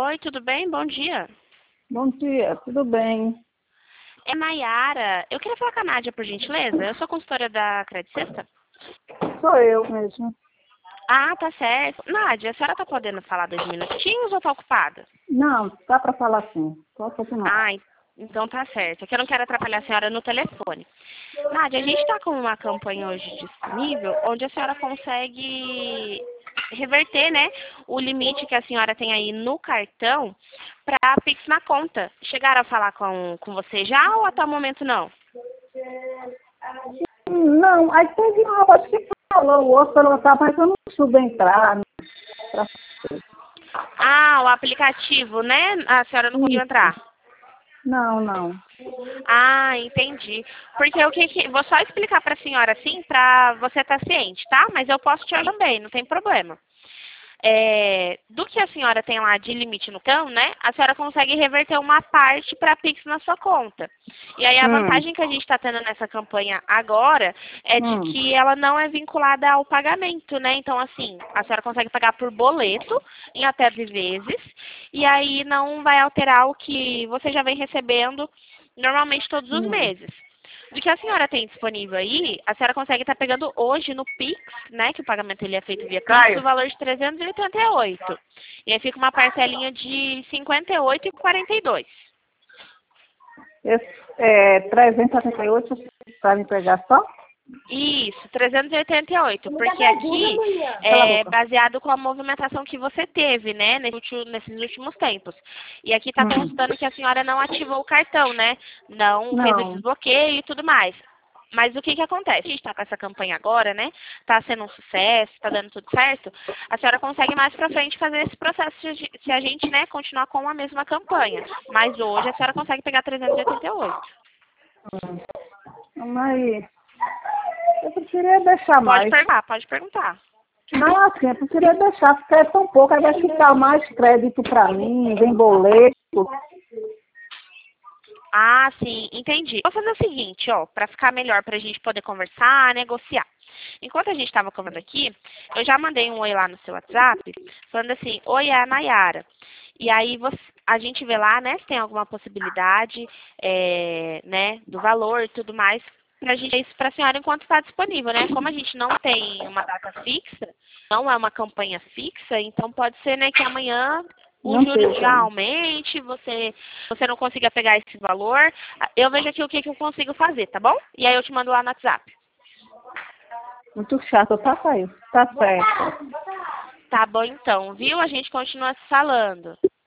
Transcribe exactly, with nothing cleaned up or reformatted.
Oi, tudo bem? Bom dia. Bom dia, tudo bem? É Nayara. Eu queria falar com a Nádia, por gentileza. Eu sou consultora da Credit Sexta. Sou eu mesmo. Ah, tá certo. Nádia, a senhora tá podendo falar dois minutinhos ou tá ocupada? Não, dá para falar sim. Pode continuar. Ah, en- então tá certo. É que eu não quero atrapalhar a senhora no telefone. Nádia, a gente tá com uma campanha hoje disponível, onde a senhora consegue reverter, né, o limite que a senhora tem aí no cartão para Pix na conta. Chegaram a falar com, com você já ou até o momento não? Hum, Não, aí teve uma voz que falou, o outro falou, tá, mas eu não soube entrar. Né? Pra- Ah, o aplicativo, né? A senhora não conseguiu Isso. entrar. Não, não. Ah, entendi. Porque o que, que vou só explicar para a senhora assim, para você estar ciente, tá? Mas eu posso te ajudar também, não tem problema. É, do que a senhora tem lá de limite no cão, né? A senhora consegue reverter uma parte para Pix na sua conta. E aí a Hum, vantagem que a gente está tendo nessa campanha agora é de hum. que ela não é vinculada ao pagamento, né? Então, assim, a senhora consegue pagar por boleto em até dez vezes, e aí não vai alterar o que você já vem recebendo normalmente todos os Hum. meses. Do que a senhora tem disponível aí, a senhora consegue estar pegando hoje no Pix, né, que o pagamento ele é feito via Pix, o Caio, valor de trezentos e oitenta e oito. E aí fica uma parcelinha de cinquenta e oito e quarenta e dois. esse, é, trezentos e setenta e oito para me pegar só? Isso, trezentos e oitenta e oito, porque aqui Cala a é boca. baseado com a movimentação que você teve, né, nesse último- nesses últimos tempos. E aqui está Hum. constando que a senhora não ativou o cartão, né, não fez o Não. desbloqueio e tudo mais. Mas o que que acontece? A gente está com essa campanha agora, né, está sendo um sucesso, está dando tudo certo, a senhora consegue mais para frente fazer esse processo se a gen- se a gente, né, continuar com a mesma campanha. Mas hoje a senhora consegue pegar trezentos e oitenta e oito. Mas eu preferia deixar Pode mais. perguntar, pode perguntar. Não, assim, eu preferia deixar, porque é tão pouco, aí vai ficar mais crédito para mim, vem boleto. Ah, sim, entendi. Vou fazer o seguinte, ó, para ficar melhor para a gente poder conversar, negociar. Enquanto a gente estava conversando aqui, eu já mandei um oi lá no seu WhatsApp, falando assim, oi, é a Nayara. E aí você, a gente vê lá, né, se tem alguma possibilidade, é, né, do valor e tudo mais, para a gente isso para a senhora enquanto está disponível, né? Como a gente não tem uma data fixa, não é uma campanha fixa, então pode ser, né, que amanhã os Não juros seja, já né? aumente, você, você não consiga pegar esse valor. Eu vejo aqui o que, que eu consigo fazer, tá bom? E aí eu te mando lá no WhatsApp. Muito chato, tá, Caio? Tá certo. Tá bom então, viu? A gente continua se falando.